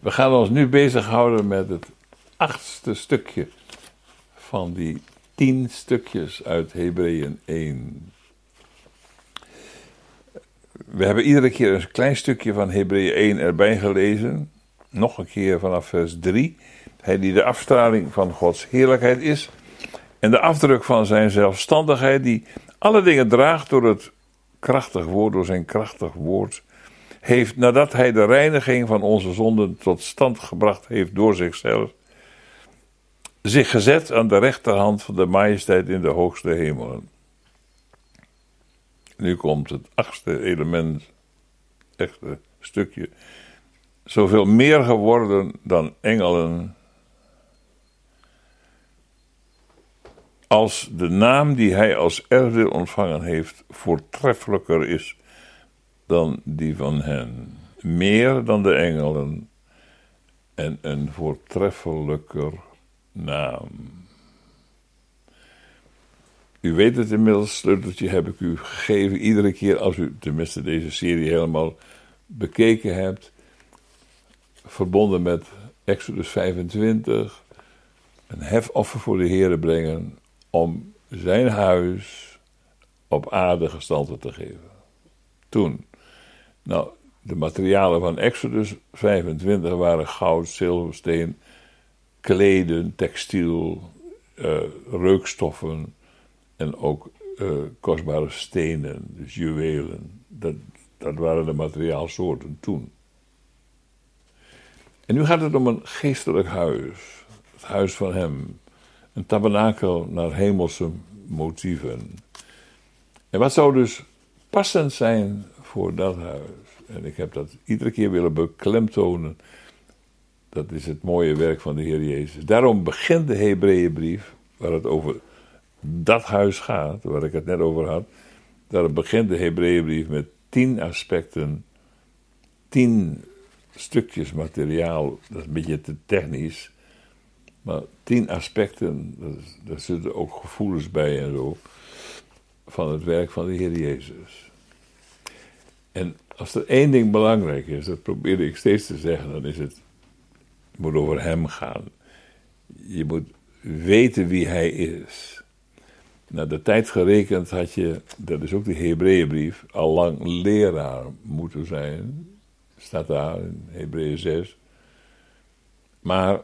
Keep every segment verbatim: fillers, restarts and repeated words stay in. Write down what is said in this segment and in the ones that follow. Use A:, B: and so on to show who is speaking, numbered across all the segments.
A: We gaan ons nu bezighouden met het achtste stukje van die tien stukjes uit Hebreeën één. We hebben iedere keer een klein stukje van Hebreeën één erbij gelezen. Nog een keer vanaf vers drie. Hij die de afstraling van Gods heerlijkheid is. En de afdruk van zijn zelfstandigheid die alle dingen draagt door het krachtig woord, door zijn krachtig woord. Heeft, nadat hij de reiniging van onze zonden tot stand gebracht heeft door zichzelf, zich gezet aan de rechterhand van de majesteit in de hoogste hemelen. Nu komt het achtste element, echte stukje. Zoveel meer geworden dan engelen, als de naam die hij als erfdeel ontvangen heeft voortreffelijker is dan die van hen. Meer dan de engelen en een voortreffelijker naam. U weet het inmiddels, sleuteltje heb ik u gegeven. Iedere keer als u tenminste deze serie helemaal bekeken hebt. Verbonden met Exodus vijfentwintig. Een hefoffer voor de Heere brengen om zijn huis op aarde gestalte te geven. Toen. Nou, de materialen van Exodus vijfentwintig waren goud, zilver, steen, kleden, textiel, uh, reukstoffen en ook uh, kostbare stenen, dus juwelen. Dat, dat waren de materiaalsoorten toen. En nu gaat het om een geestelijk huis, het huis van hem, een tabernakel naar hemelse motieven. En wat zou dus passend zijn voor dat huis? En ik heb dat iedere keer willen beklemtonen. Dat is het mooie werk van de Heer Jezus. Daarom begint de Hebreeënbrief, waar het over dat huis gaat, waar ik het net over had. Daarom begint de Hebreeënbrief met tien aspecten, tien stukjes materiaal. Dat is een beetje te technisch. Maar tien aspecten, daar zitten ook gevoelens bij en zo, van het werk van de Heer Jezus. En als er één ding belangrijk is, dat probeer ik steeds te zeggen, dan is het, het moet over hem gaan. Je moet weten wie hij is. Naar de tijd gerekend had je, dat is ook de Hebreeënbrief, al lang leraar moeten zijn. Staat daar in Hebreeën zes. Maar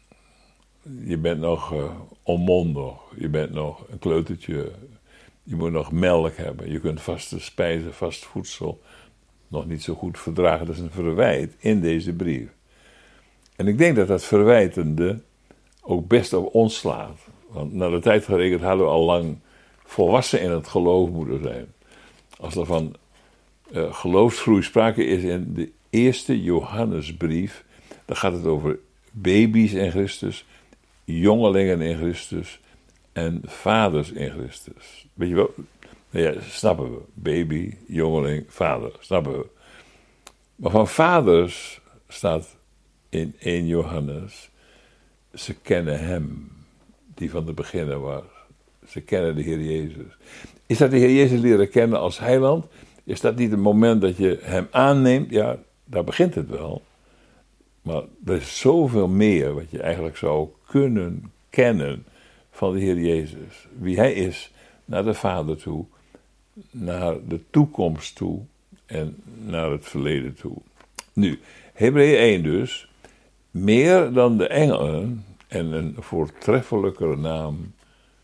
A: je bent nog uh, onmondig, je bent nog een kleutertje, je moet nog melk hebben, je kunt vaste spijzen, vast voedsel nog niet zo goed verdragen. Dat is een verwijt in deze brief. En ik denk dat dat verwijtende ook best op ons slaat. Want naar de tijd gerekend hadden we al lang volwassen in het geloof moeten zijn. Als er van uh, geloofsgroei sprake is in de eerste Johannesbrief, dan gaat het over baby's in Christus, jongelingen in Christus en vaders in Christus. Weet je wel? Nou ja, snappen we. Baby, jongeling, vader, snappen we. Maar van vaders staat in eerste Johannes, ze kennen hem, die van de beginner was. Ze kennen de Heer Jezus. Is dat de Heer Jezus leren kennen als heiland? Is dat niet het moment dat je hem aanneemt? Ja, daar begint het wel. Maar er is zoveel meer wat je eigenlijk zou kunnen kennen van de Heer Jezus. Wie hij is, naar de Vader toe, naar de toekomst toe en naar het verleden toe. Nu, Hebreeën één dus, meer dan de engelen en een voortreffelijker naam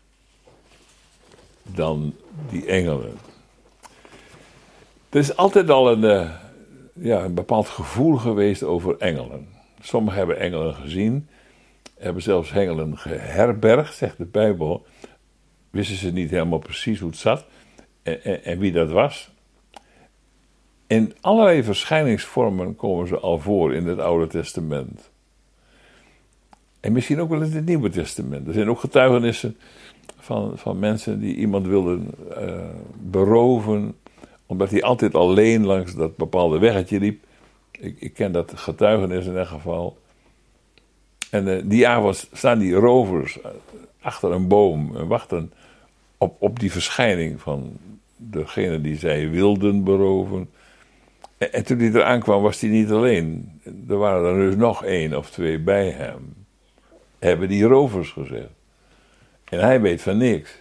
A: dan die engelen. Er is altijd al een, uh, ja, een bepaald gevoel geweest over engelen. Sommigen hebben engelen gezien, hebben zelfs engelen geherbergd, zegt de Bijbel. Wisten ze niet helemaal precies hoe het zat en, en, en wie dat was. In allerlei verschijningsvormen komen ze al voor in het Oude Testament. En misschien ook wel in het Nieuwe Testament. Er zijn ook getuigenissen van, van mensen die iemand wilden uh, beroven, omdat hij altijd alleen langs dat bepaalde weggetje liep. Ik, ik ken dat getuigenis in elk geval. En uh, die avond staan die rovers achter een boom en wachten op, op die verschijning van degene die zij wilden beroven. En, en toen hij eraan kwam, was hij niet alleen. Er waren er dus nog één of twee bij hem. Hebben die rovers gezegd. En hij weet van niks.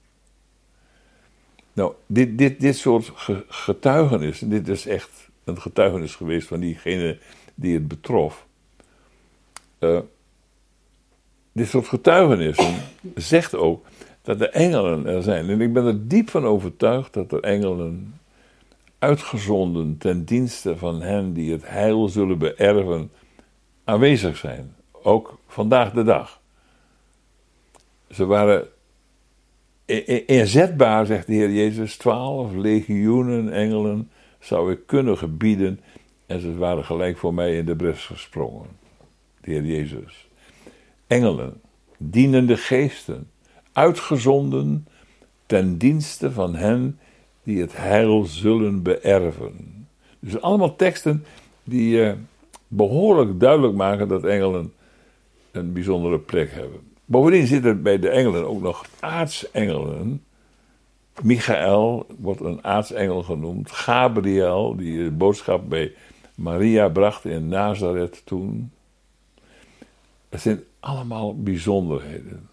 A: Nou, dit, dit, dit soort getuigenissen, dit is echt een getuigenis geweest van diegene die het betrof. Uh, dit soort getuigenissen zegt ook dat de engelen er zijn. En ik ben er diep van overtuigd dat er engelen uitgezonden ten dienste van hen die het heil zullen beërven aanwezig zijn. Ook vandaag de dag. Ze waren inzetbaar, zegt de Heer Jezus, twaalf legioenen engelen zou ik kunnen gebieden en ze waren gelijk voor mij in de bres gesprongen. De Heer Jezus. Engelen, dienende geesten, uitgezonden ten dienste van hen die het heil zullen beërven. Dus allemaal teksten die uh, behoorlijk duidelijk maken dat engelen een bijzondere plek hebben. Bovendien zitten bij de engelen ook nog aartsengelen. Michael wordt een aartsengel genoemd. Gabriel, die de boodschap bij Maria bracht in Nazareth toen. Het zijn allemaal bijzonderheden.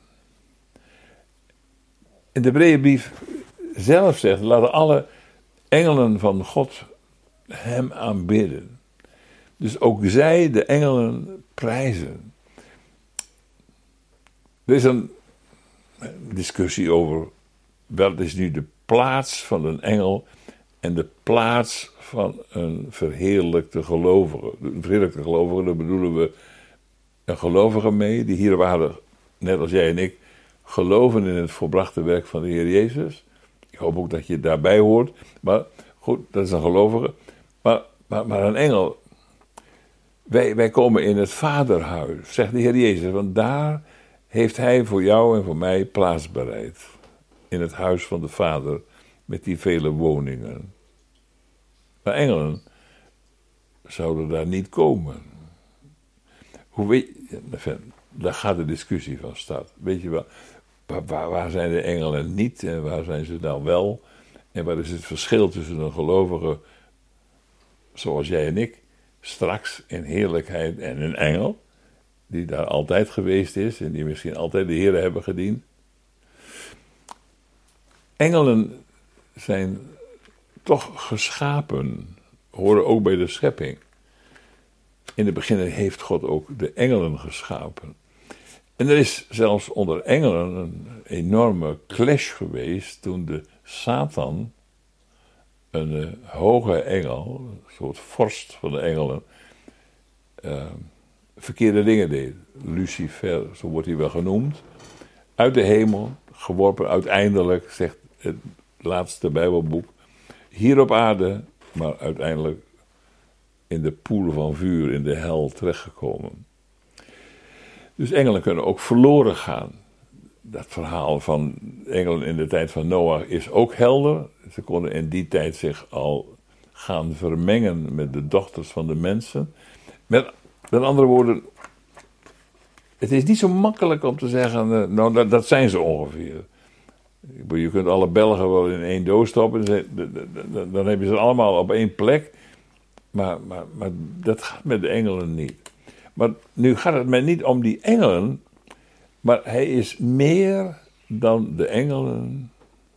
A: En de Hebreeënbrief zelf zegt, laten alle engelen van God hem aanbidden. Dus ook zij, de engelen, prijzen. Er is een discussie over wat is nu de plaats van een engel en de plaats van een verheerlijkte gelovige. Een verheerlijkte gelovige, daar bedoelen we een gelovige mee, die hier waren, net als jij en ik, geloven in het volbrachte werk van de Heer Jezus. Ik hoop ook dat je daarbij hoort, maar goed, dat is een gelovige. Maar, maar, maar een engel, wij, wij komen in het vaderhuis, zegt de Heer Jezus, want daar heeft hij voor jou en voor mij plaats bereid. In het huis van de Vader, met die vele woningen. Maar engelen zouden daar niet komen. Hoe weet je, daar gaat de discussie van start. Weet je wel, waar, waar, waar zijn de engelen niet en waar zijn ze nou wel? En wat is het verschil tussen een gelovige, zoals jij en ik, straks in heerlijkheid en een engel, die daar altijd geweest is en die misschien altijd de Heer hebben gediend? Engelen zijn toch geschapen, horen ook bij de schepping. In het begin heeft God ook de engelen geschapen. En er is zelfs onder engelen een enorme clash geweest toen de Satan, een uh, hoge engel, een soort vorst van de engelen, uh, verkeerde dingen deed. Lucifer, zo wordt hij wel genoemd, uit de hemel, geworpen uiteindelijk, zegt het laatste Bijbelboek, hier op aarde, maar uiteindelijk in de poel van vuur, in de hel terechtgekomen. Dus engelen kunnen ook verloren gaan. Dat verhaal van engelen in de tijd van Noach is ook helder. Ze konden in die tijd zich al gaan vermengen met de dochters van de mensen. Met, met andere woorden, het is niet zo makkelijk om te zeggen, nou dat, dat zijn ze ongeveer. Je kunt alle Belgen wel in één doos stoppen, dan heb je ze allemaal op één plek. Maar, maar, maar dat gaat met de engelen niet. Maar nu gaat het mij niet om die engelen, maar hij is meer dan de engelen.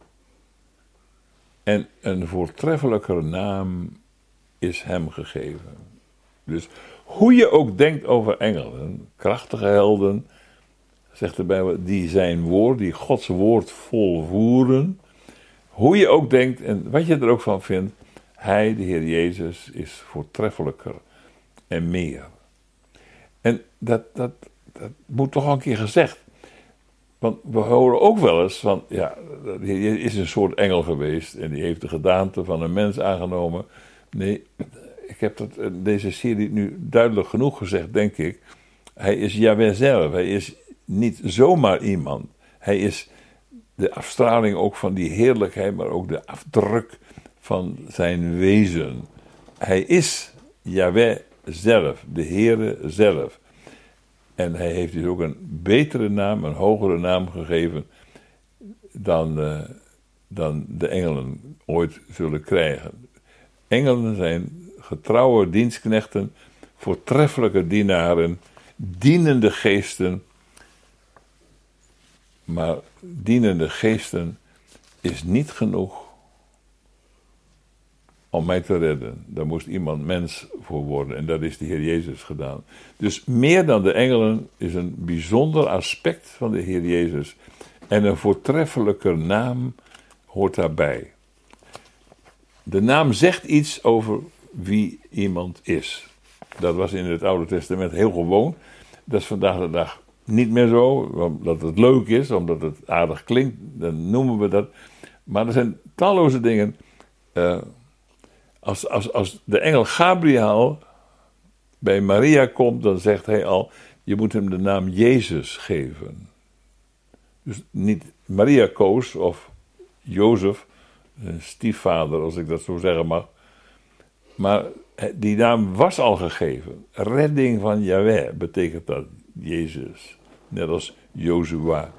A: En een voortreffelijker naam is hem gegeven. Dus hoe je ook denkt over engelen, krachtige helden, zegt de Bijbel, die zijn woord, die Gods woord volvoeren. Hoe je ook denkt en wat je er ook van vindt, hij, de Heer Jezus, is voortreffelijker en meer. En dat, dat, dat moet toch al een keer gezegd. Want we horen ook wel eens van, ja, de Heer Jezus is een soort engel geweest en die heeft de gedaante van een mens aangenomen. Nee, ik heb dat in deze serie nu duidelijk genoeg gezegd, denk ik. Hij is Yahweh zelf, hij is niet zomaar iemand. Hij is de afstraling ook van die heerlijkheid, maar ook de afdruk van zijn wezen. Hij is Yahweh zelf, de Heere zelf. En hij heeft dus ook een betere naam, een hogere naam gegeven dan, uh, dan de engelen ooit zullen krijgen. Engelen zijn getrouwe dienstknechten, voortreffelijke dienaren, dienende geesten. Maar dienende geesten is niet genoeg om mij te redden. Daar moest iemand mens voor worden en dat is de Heer Jezus gedaan. Dus meer dan de engelen is een bijzonder aspect van de Heer Jezus. En een voortreffelijke naam hoort daarbij. De naam zegt iets over wie iemand is. Dat was in het Oude Testament heel gewoon. Dat is vandaag de dag niet meer zo, omdat het leuk is, omdat het aardig klinkt, dan noemen we dat. Maar er zijn talloze dingen. Uh, als, als, als de engel Gabriel bij Maria komt, dan zegt hij al, je moet hem de naam Jezus geven. Dus niet Maria koos of Jozef, een stiefvader, als ik dat zo zeggen mag. Maar die naam was al gegeven. Redding van Yahweh betekent dat, Jezus. Net als Jozua.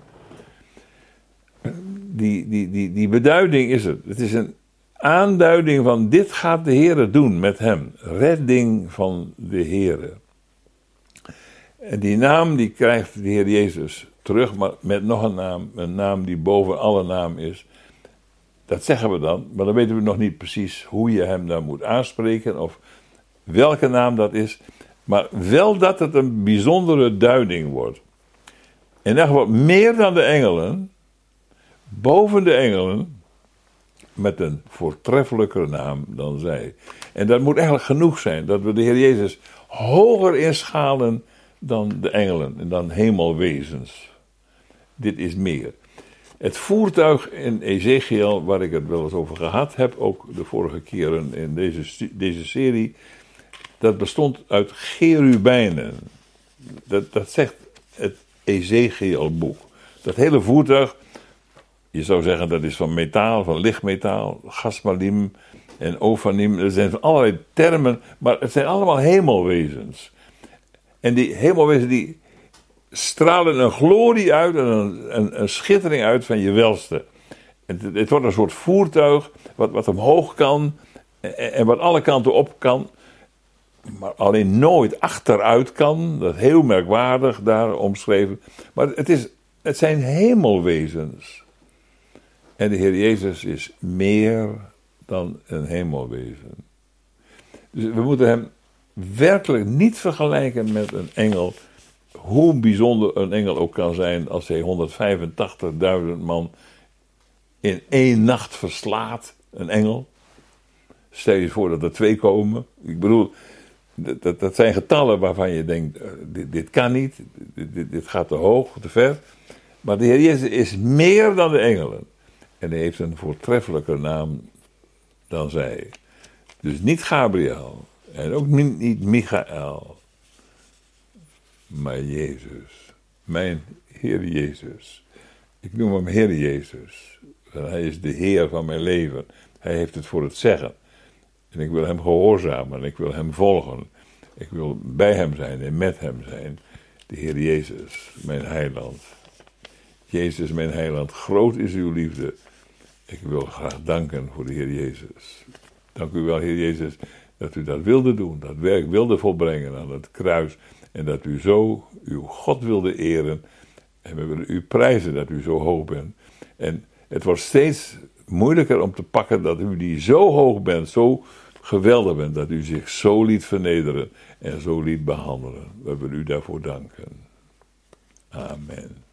A: Die, die, die, die beduiding is het. Het is een aanduiding van dit gaat de Heere doen met hem. Redding van de Heere. En die naam die krijgt de Heer Jezus terug, maar met nog een naam. Een naam die boven alle naam is. Dat zeggen we dan, maar dan weten we nog niet precies hoe je hem dan moet aanspreken of welke naam dat is. Maar wel dat het een bijzondere duiding wordt. En echt wat meer dan de engelen, boven de engelen, met een voortreffelijker naam dan zij. En dat moet eigenlijk genoeg zijn, dat we de Heer Jezus hoger inschalen dan de engelen en dan hemelwezens. Dit is meer. Het voertuig in Ezekiel, waar ik het wel eens over gehad heb, ook de vorige keren in deze, deze serie, dat bestond uit cherubijnen. Dat, dat zegt het Ezekielboek. Dat hele voertuig, je zou zeggen dat is van metaal, van lichtmetaal, gasmalim en ofanim. Er zijn allerlei termen, maar het zijn allemaal hemelwezens. En die hemelwezens die stralen een glorie uit en een, een, een schittering uit van je welste. Het, het wordt een soort voertuig wat, wat omhoog kan en, en wat alle kanten op kan, maar alleen nooit achteruit kan. Dat is heel merkwaardig daar omschreven. Maar het, is, het zijn hemelwezens. En de Heer Jezus is meer dan een hemelwezen. Dus we moeten hem werkelijk niet vergelijken met een engel. Hoe bijzonder een engel ook kan zijn als hij honderdvijfentachtigduizend man in één nacht verslaat, een engel. Stel je voor dat er twee komen. Ik bedoel, dat, dat zijn getallen waarvan je denkt, dit, dit kan niet, dit, dit gaat te hoog, te ver. Maar de Heer Jezus is meer dan de engelen. En hij heeft een voortreffelijker naam dan zij. Dus niet Gabriel en ook niet Michael. Maar Jezus, mijn Heer Jezus. Ik noem hem Heer Jezus. Hij is de Heer van mijn leven. Hij heeft het voor het zeggen. En ik wil hem gehoorzamen. Ik wil hem volgen. Ik wil bij hem zijn en met hem zijn. De Heer Jezus, mijn heiland. Jezus, mijn heiland. Groot is uw liefde. Ik wil graag danken voor de Heer Jezus. Dank u wel, Heer Jezus, dat u dat wilde doen. Dat werk wilde volbrengen aan het kruis. En dat u zo uw God wilde eren. En we willen u prijzen dat u zo hoog bent. En het wordt steeds moeilijker om te pakken dat u die zo hoog bent, zo geweldig bent, dat u zich zo liet vernederen en zo liet behandelen. We willen u daarvoor danken. Amen.